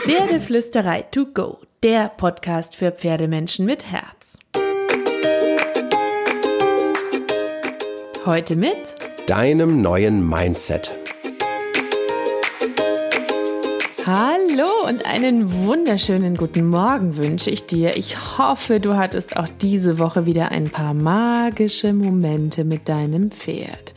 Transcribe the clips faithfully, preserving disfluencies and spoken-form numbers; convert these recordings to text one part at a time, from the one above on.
Pferdeflüsterei to go, der Podcast für Pferdemenschen mit Herz. Heute mit deinem neuen Mindset. Hallo und einen wunderschönen guten Morgen wünsche ich dir. Ich hoffe, du hattest auch diese Woche wieder ein paar magische Momente mit deinem Pferd.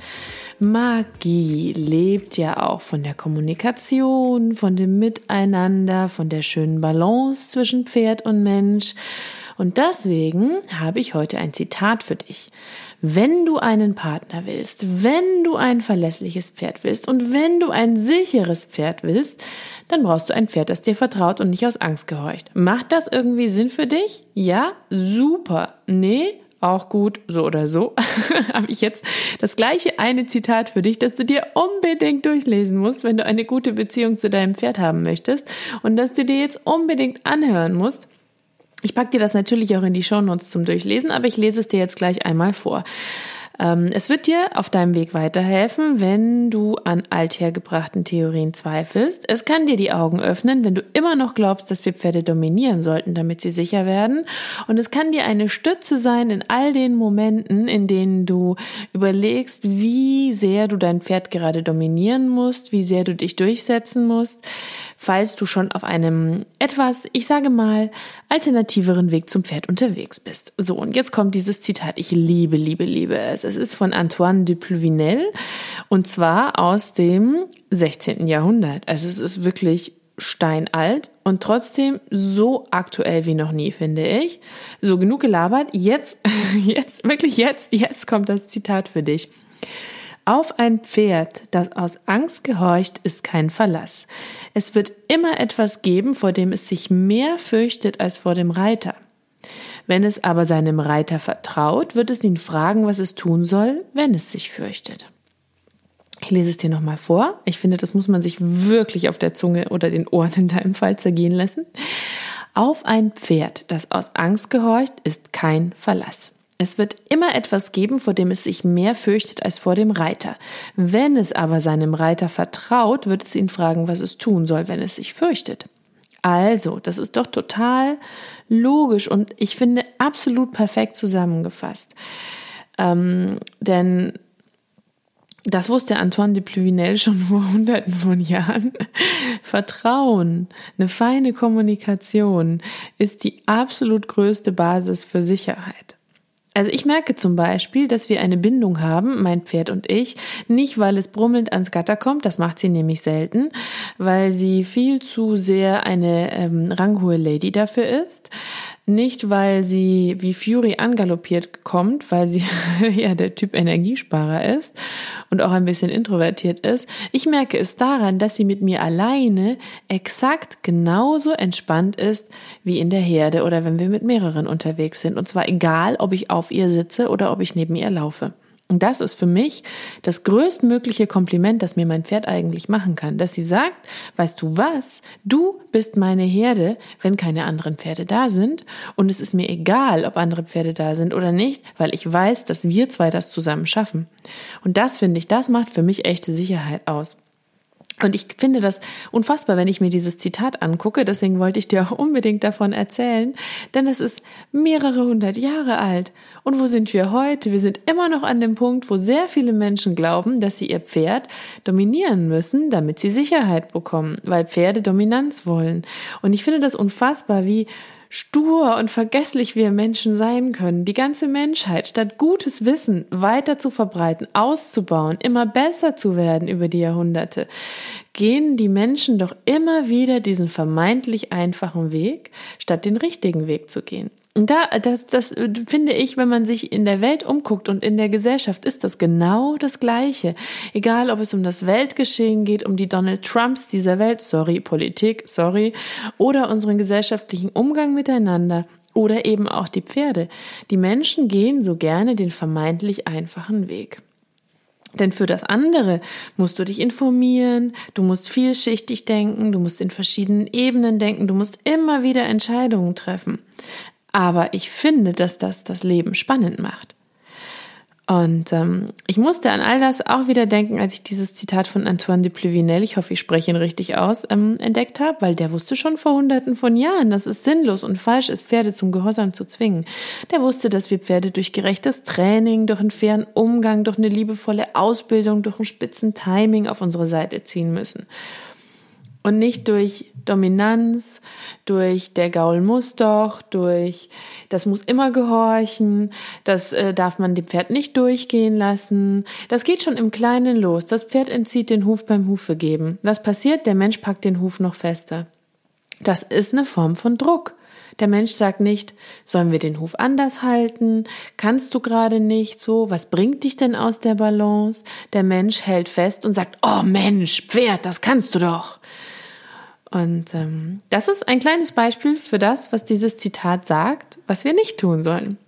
Magie lebt ja auch von der Kommunikation, von dem Miteinander, von der schönen Balance zwischen Pferd und Mensch. Und deswegen habe ich heute ein Zitat für dich. Wenn du einen Partner willst, wenn du ein verlässliches Pferd willst und wenn du ein sicheres Pferd willst, dann brauchst du ein Pferd, das dir vertraut und nicht aus Angst gehorcht. Macht das irgendwie Sinn für dich? Ja? Super. Nee? Auch gut, so oder so, habe ich jetzt das gleiche eine Zitat für dich, das du dir unbedingt durchlesen musst, wenn du eine gute Beziehung zu deinem Pferd haben möchtest und das du dir jetzt unbedingt anhören musst. Ich packe dir das natürlich auch in die Shownotes zum Durchlesen, aber ich lese es dir jetzt gleich einmal vor. Es wird dir auf deinem Weg weiterhelfen, wenn du an althergebrachten Theorien zweifelst. Es kann dir die Augen öffnen, wenn du immer noch glaubst, dass wir Pferde dominieren sollten, damit sie sicher werden. Und es kann dir eine Stütze sein in all den Momenten, in denen du überlegst, wie sehr du dein Pferd gerade dominieren musst, wie sehr du dich durchsetzen musst, falls du schon auf einem etwas, ich sage mal, alternativeren Weg zum Pferd unterwegs bist. So, und jetzt kommt dieses Zitat. Ich liebe, liebe, liebe es. Es ist von Antoine de Pluvinel und zwar aus dem sechzehnten Jahrhundert. Also es ist wirklich steinalt und trotzdem so aktuell wie noch nie, finde ich. So, genug gelabert. Jetzt, jetzt, wirklich jetzt, jetzt kommt das Zitat für dich. Auf ein Pferd, das aus Angst gehorcht, ist kein Verlass. Es wird immer etwas geben, vor dem es sich mehr fürchtet als vor dem Reiter. Wenn es aber seinem Reiter vertraut, wird es ihn fragen, was es tun soll, wenn es sich fürchtet. Ich lese es dir nochmal vor. Ich finde, das muss man sich wirklich auf der Zunge oder den Ohren in deinem Fall zergehen lassen. Auf ein Pferd, das aus Angst gehorcht, ist kein Verlass. Es wird immer etwas geben, vor dem es sich mehr fürchtet als vor dem Reiter. Wenn es aber seinem Reiter vertraut, wird es ihn fragen, was es tun soll, wenn es sich fürchtet. Also, das ist doch total logisch und ich finde absolut perfekt zusammengefasst. Ähm, denn das wusste Antoine de Pluvinel schon vor hunderten von Jahren. Vertrauen, eine feine Kommunikation ist die absolut größte Basis für Sicherheit. Also ich merke zum Beispiel, dass wir eine Bindung haben, mein Pferd und ich, nicht weil es brummelnd ans Gatter kommt, das macht sie nämlich selten, weil sie viel zu sehr eine ähm, ranghohe Lady dafür ist, nicht weil sie wie Fury angaloppiert kommt, weil sie ja der Typ Energiesparer ist und auch ein bisschen introvertiert ist. Ich merke es daran, dass sie mit mir alleine exakt genauso entspannt ist wie in der Herde oder wenn wir mit mehreren unterwegs sind. Und zwar egal, ob ich auf ihr sitze oder ob ich neben ihr laufe. Und das ist für mich das größtmögliche Kompliment, das mir mein Pferd eigentlich machen kann, dass sie sagt, weißt du was, du bist meine Herde, wenn keine anderen Pferde da sind und es ist mir egal, ob andere Pferde da sind oder nicht, weil ich weiß, dass wir zwei das zusammen schaffen. Und das finde ich, das macht für mich echte Sicherheit aus. Und ich finde das unfassbar, wenn ich mir dieses Zitat angucke, deswegen wollte ich dir auch unbedingt davon erzählen, denn es ist mehrere hundert Jahre alt. Und wo sind wir heute? Wir sind immer noch an dem Punkt, wo sehr viele Menschen glauben, dass sie ihr Pferd dominieren müssen, damit sie Sicherheit bekommen, weil Pferde Dominanz wollen. Und ich finde das unfassbar, wie stur und vergesslich wir Menschen sein können. Die ganze Menschheit, statt gutes Wissen weiter zu verbreiten, auszubauen, immer besser zu werden über die Jahrhunderte, gehen die Menschen doch immer wieder diesen vermeintlich einfachen Weg, statt den richtigen Weg zu gehen. Und da, das, das finde ich, wenn man sich in der Welt umguckt und in der Gesellschaft, ist das genau das Gleiche. Egal, ob es um das Weltgeschehen geht, um die Donald Trumps dieser Welt, sorry, Politik, sorry, oder unseren gesellschaftlichen Umgang miteinander oder eben auch die Pferde. Die Menschen gehen so gerne den vermeintlich einfachen Weg. Denn für das andere musst du dich informieren, du musst vielschichtig denken, du musst in verschiedenen Ebenen denken, du musst immer wieder Entscheidungen treffen. Aber ich finde, dass das das Leben spannend macht. Und ähm, ich musste an all das auch wieder denken, als ich dieses Zitat von Antoine de Pluvinel, ich hoffe, ich spreche ihn richtig aus, ähm, entdeckt habe, weil der wusste schon vor hunderten von Jahren, dass es sinnlos und falsch ist, Pferde zum Gehorsam zu zwingen. Der wusste, dass wir Pferde durch gerechtes Training, durch einen fairen Umgang, durch eine liebevolle Ausbildung, durch ein spitzen Timing auf unsere Seite ziehen müssen. Und nicht durch Dominanz, durch der Gaul muss doch, durch das muss immer gehorchen, das äh, darf man dem Pferd nicht durchgehen lassen. Das geht schon im Kleinen los. Das Pferd entzieht den Huf beim Hufe geben. Was passiert? Der Mensch packt den Huf noch fester. Das ist eine Form von Druck. Der Mensch sagt nicht, sollen wir den Huf anders halten? Kannst du gerade nicht so? Was bringt dich denn aus der Balance? Der Mensch hält fest und sagt, oh Mensch, Pferd, das kannst du doch. Und ähm, das ist ein kleines Beispiel für das, was dieses Zitat sagt, was wir nicht tun sollen.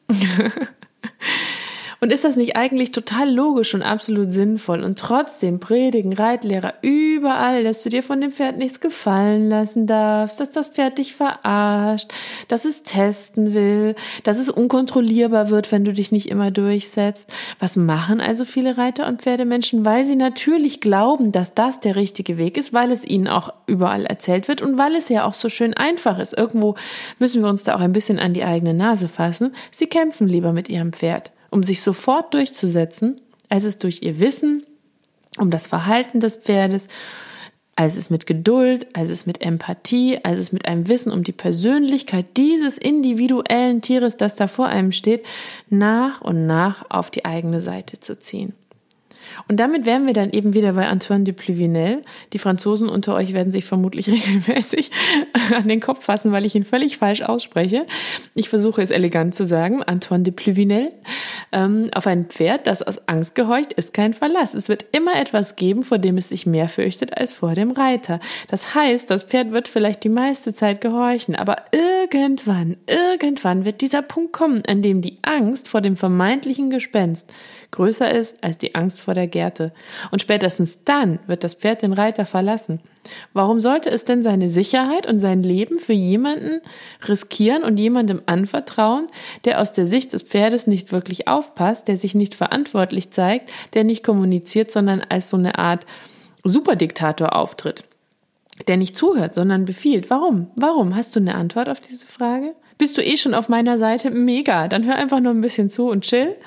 Und ist das nicht eigentlich total logisch und absolut sinnvoll? Und trotzdem predigen Reitlehrer überall, dass du dir von dem Pferd nichts gefallen lassen darfst, dass das Pferd dich verarscht, dass es testen will, dass es unkontrollierbar wird, wenn du dich nicht immer durchsetzt. Was machen also viele Reiter und Pferdemenschen? Weil sie natürlich glauben, dass das der richtige Weg ist, weil es ihnen auch überall erzählt wird und weil es ja auch so schön einfach ist. Irgendwo müssen wir uns da auch ein bisschen an die eigene Nase fassen. Sie kämpfen lieber mit ihrem Pferd, um sich sofort durchzusetzen, als es durch ihr Wissen um das Verhalten des Pferdes, als es mit Geduld, als es mit Empathie, als es mit einem Wissen um die Persönlichkeit dieses individuellen Tieres, das da vor einem steht, nach und nach auf die eigene Seite zu ziehen. Und damit wären wir dann eben wieder bei Antoine de Pluvinel. Die Franzosen unter euch werden sich vermutlich regelmäßig an den Kopf fassen, weil ich ihn völlig falsch ausspreche. Ich versuche es elegant zu sagen. Antoine de Pluvinel. Ähm, auf ein Pferd, das aus Angst gehorcht, ist kein Verlass. Es wird immer etwas geben, vor dem es sich mehr fürchtet als vor dem Reiter. Das heißt, das Pferd wird vielleicht die meiste Zeit gehorchen, aber irgendwann, irgendwann wird dieser Punkt kommen, an dem die Angst vor dem vermeintlichen Gespenst größer ist als die Angst vor der Gerte. Und spätestens dann wird das Pferd den Reiter verlassen. Warum sollte es denn seine Sicherheit und sein Leben für jemanden riskieren und jemandem anvertrauen, der aus der Sicht des Pferdes nicht wirklich aufpasst, der sich nicht verantwortlich zeigt, der nicht kommuniziert, sondern als so eine Art Superdiktator auftritt, der nicht zuhört, sondern befiehlt? Warum? Warum? Hast du eine Antwort auf diese Frage? Bist du eh schon auf meiner Seite? Mega, dann hör einfach nur ein bisschen zu und chill.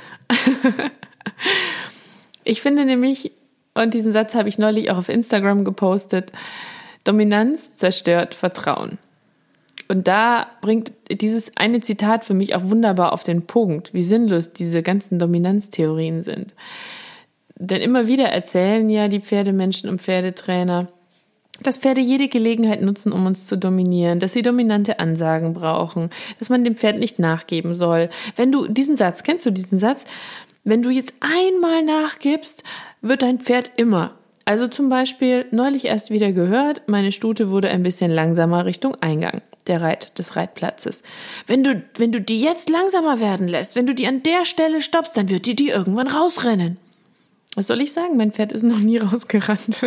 Ich finde nämlich, und diesen Satz habe ich neulich auch auf Instagram gepostet, Dominanz zerstört Vertrauen. Und da bringt dieses eine Zitat für mich auch wunderbar auf den Punkt, wie sinnlos diese ganzen Dominanztheorien sind. Denn immer wieder erzählen ja die Pferdemenschen und Pferdetrainer, dass Pferde jede Gelegenheit nutzen, um uns zu dominieren, dass sie dominante Ansagen brauchen, dass man dem Pferd nicht nachgeben soll. Wenn du diesen Satz, kennst du diesen Satz? Wenn du jetzt einmal nachgibst, wird dein Pferd immer. Also zum Beispiel, neulich erst wieder gehört, meine Stute wurde ein bisschen langsamer Richtung Eingang der Reit, des Reitplatzes. Wenn du, wenn du die jetzt langsamer werden lässt, wenn du die an der Stelle stoppst, dann wird die die irgendwann rausrennen. Was soll ich sagen? Mein Pferd ist noch nie rausgerannt.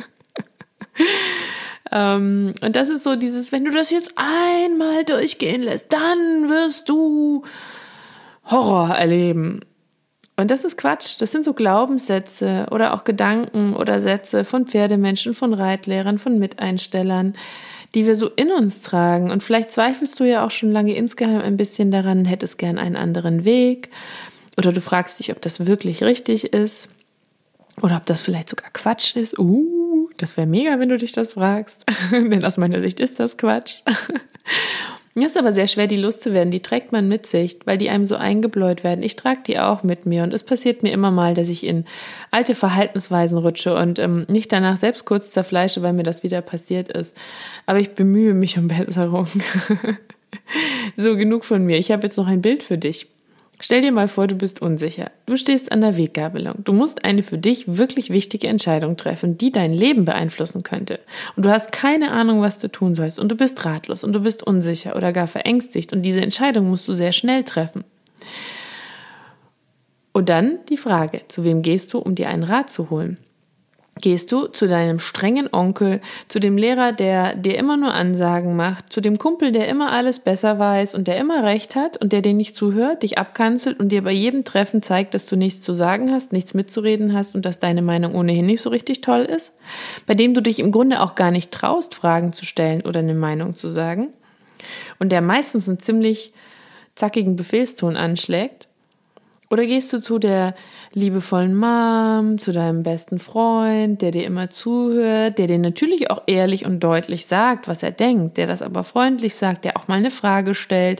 ähm, und das ist so dieses, wenn du das jetzt einmal durchgehen lässt, dann wirst du Horror erleben. Und das ist Quatsch. Das sind so Glaubenssätze oder auch Gedanken oder Sätze von Pferdemenschen, von Reitlehrern, von Miteinstellern, die wir so in uns tragen. Und vielleicht zweifelst du ja auch schon lange insgeheim ein bisschen daran, hättest gern einen anderen Weg. Oder du fragst dich, ob das wirklich richtig ist. Oder ob das vielleicht sogar Quatsch ist. Uh, das wäre mega, wenn du dich das fragst. Denn aus meiner Sicht ist das Quatsch. Mir ist aber sehr schwer, die loszuwerden. Die trägt man mit sich, weil die einem so eingebläut werden. Ich trage die auch mit mir und es passiert mir immer mal, dass ich in alte Verhaltensweisen rutsche und ähm, nicht danach selbst kurz zerfleische, weil mir das wieder passiert ist. Aber ich bemühe mich um Besserung. So, genug von mir. Ich habe jetzt noch ein Bild für dich. Stell dir mal vor, du bist unsicher. Du stehst an der Weggabelung. Du musst eine für dich wirklich wichtige Entscheidung treffen, die dein Leben beeinflussen könnte. Und du hast keine Ahnung, was du tun sollst. Und du bist ratlos und du bist unsicher oder gar verängstigt. Und diese Entscheidung musst du sehr schnell treffen. Und dann die Frage, zu wem gehst du, um dir einen Rat zu holen? Gehst du zu deinem strengen Onkel, zu dem Lehrer, der dir immer nur Ansagen macht, zu dem Kumpel, der immer alles besser weiß und der immer recht hat und der dir nicht zuhört, dich abkanzelt und dir bei jedem Treffen zeigt, dass du nichts zu sagen hast, nichts mitzureden hast und dass deine Meinung ohnehin nicht so richtig toll ist? Bei dem du dich im Grunde auch gar nicht traust, Fragen zu stellen oder eine Meinung zu sagen? Und der meistens einen ziemlich zackigen Befehlston anschlägt? Oder gehst du zu der liebevollen Mom, zu deinem besten Freund, der dir immer zuhört, der dir natürlich auch ehrlich und deutlich sagt, was er denkt, der das aber freundlich sagt, der auch mal eine Frage stellt,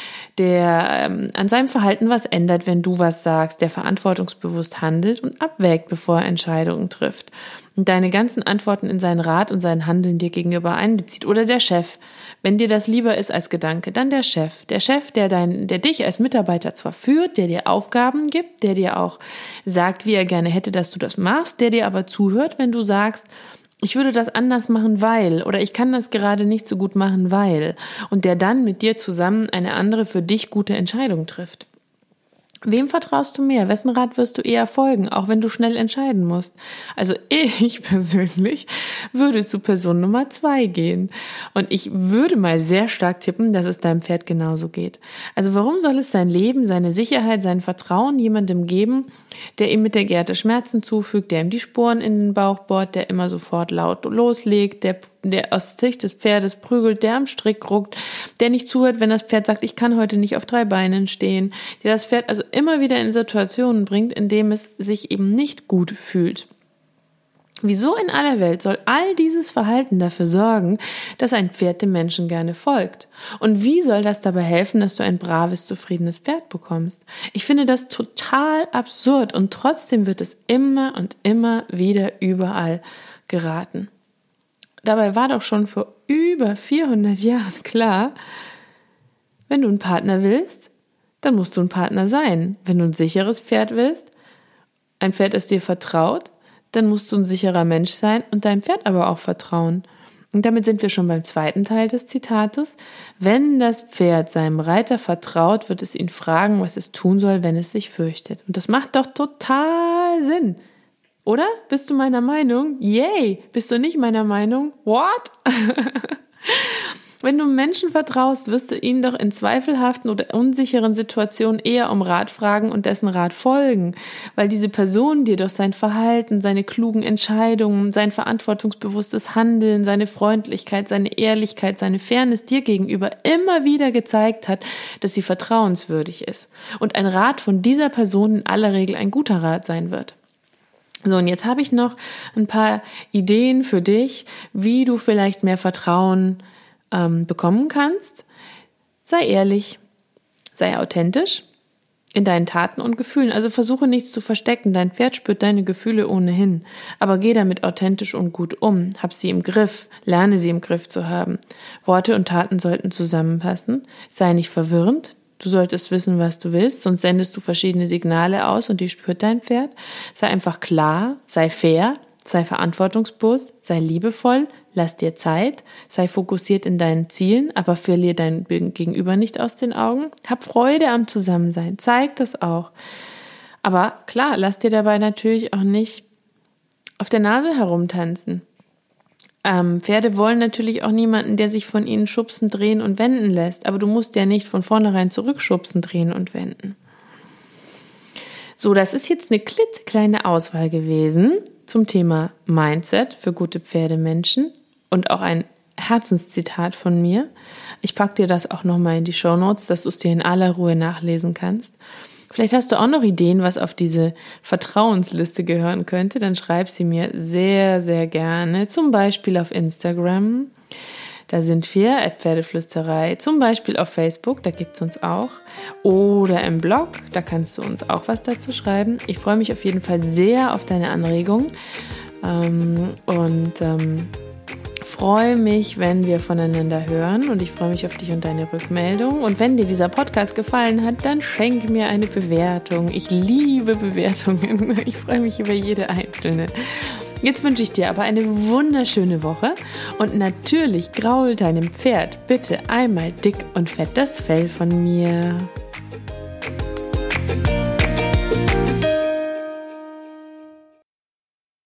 der ähm, an seinem Verhalten was ändert, wenn du was sagst, der verantwortungsbewusst handelt und abwägt, bevor er Entscheidungen trifft und deine ganzen Antworten in seinen Rat und sein Handeln dir gegenüber einbezieht. Oder der Chef, wenn dir das lieber ist als Gedanke, dann der Chef. Der Chef, der dein, der dich als Mitarbeiter zwar führt, der dir Aufgaben gibt, der dir auch sagt, wie er gerne hätte, dass du das machst, der dir aber zuhört, wenn du sagst, ich würde das anders machen, weil, oder ich kann das gerade nicht so gut machen, weil, und der dann mit dir zusammen eine andere für dich gute Entscheidung trifft. Wem vertraust du mehr? Wessen Rat wirst du eher folgen, auch wenn du schnell entscheiden musst? Also ich persönlich würde zu Person Nummer zwei gehen. Und ich würde mal sehr stark tippen, dass es deinem Pferd genauso geht. Also warum soll es sein Leben, seine Sicherheit, sein Vertrauen jemandem geben, der ihm mit der Gerte Schmerzen zufügt, der ihm die Sporen in den Bauch bohrt, der immer sofort laut loslegt, der der aus Sicht des Pferdes prügelt, der am Strick ruckt, der nicht zuhört, wenn das Pferd sagt, ich kann heute nicht auf drei Beinen stehen, der das Pferd also immer wieder in Situationen bringt, in denen es sich eben nicht gut fühlt. Wieso in aller Welt soll all dieses Verhalten dafür sorgen, dass ein Pferd dem Menschen gerne folgt? Und wie soll das dabei helfen, dass du ein braves, zufriedenes Pferd bekommst? Ich finde das total absurd und trotzdem wird es immer und immer wieder überall geraten. Dabei war doch schon vor über vierhundert Jahren klar, wenn du einen Partner willst, dann musst du ein Partner sein. Wenn du ein sicheres Pferd willst, ein Pferd, das dir vertraut, dann musst du ein sicherer Mensch sein und deinem Pferd aber auch vertrauen. Und damit sind wir schon beim zweiten Teil des Zitates. Wenn das Pferd seinem Reiter vertraut, wird es ihn fragen, was es tun soll, wenn es sich fürchtet. Und das macht doch total Sinn. Oder? Bist du meiner Meinung? Yay! Bist du nicht meiner Meinung? What? Wenn du Menschen vertraust, wirst du ihnen doch in zweifelhaften oder unsicheren Situationen eher um Rat fragen und dessen Rat folgen, weil diese Person dir doch sein Verhalten, seine klugen Entscheidungen, sein verantwortungsbewusstes Handeln, seine Freundlichkeit, seine Ehrlichkeit, seine Fairness dir gegenüber immer wieder gezeigt hat, dass sie vertrauenswürdig ist und ein Rat von dieser Person in aller Regel ein guter Rat sein wird. So, und jetzt habe ich noch ein paar Ideen für dich, wie du vielleicht mehr Vertrauen ähm, bekommen kannst. Sei ehrlich, sei authentisch in deinen Taten und Gefühlen. Also versuche nichts zu verstecken. Dein Pferd spürt deine Gefühle ohnehin. Aber geh damit authentisch und gut um. Hab sie im Griff. Lerne sie im Griff zu haben. Worte und Taten sollten zusammenpassen. Sei nicht verwirrend. Du solltest wissen, was du willst, sonst sendest du verschiedene Signale aus und die spürt dein Pferd. Sei einfach klar, sei fair, sei verantwortungsbewusst, sei liebevoll, lass dir Zeit, sei fokussiert in deinen Zielen, aber verlier dein Gegenüber nicht aus den Augen. Hab Freude am Zusammensein, zeig das auch. Aber klar, lass dir dabei natürlich auch nicht auf der Nase herumtanzen. Ähm, Pferde wollen natürlich auch niemanden, der sich von ihnen schubsen, drehen und wenden lässt. Aber du musst ja nicht von vornherein zurückschubsen, drehen und wenden. So, das ist jetzt eine klitzekleine Auswahl gewesen zum Thema Mindset für gute Pferdemenschen und auch ein Herzenszitat von mir. Ich packe dir das auch nochmal in die Shownotes, dass du es dir in aller Ruhe nachlesen kannst. Vielleicht hast du auch noch Ideen, was auf diese Vertrauensliste gehören könnte, dann schreib sie mir sehr, sehr gerne. Zum Beispiel auf Instagram, da sind wir, at Pferdeflüsterei. Zum Beispiel auf Facebook, da gibt's uns auch. Oder im Blog, da kannst du uns auch was dazu schreiben. Ich freue mich auf jeden Fall sehr auf deine Anregungen ähm, und ähm, freue mich, wenn wir voneinander hören und ich freue mich auf dich und deine Rückmeldung. Und wenn dir dieser Podcast gefallen hat, dann schenke mir eine Bewertung. Ich liebe Bewertungen. Ich freue mich über jede einzelne. Jetzt wünsche ich dir aber eine wunderschöne Woche und natürlich graul deinem Pferd bitte einmal dick und fett das Fell von mir.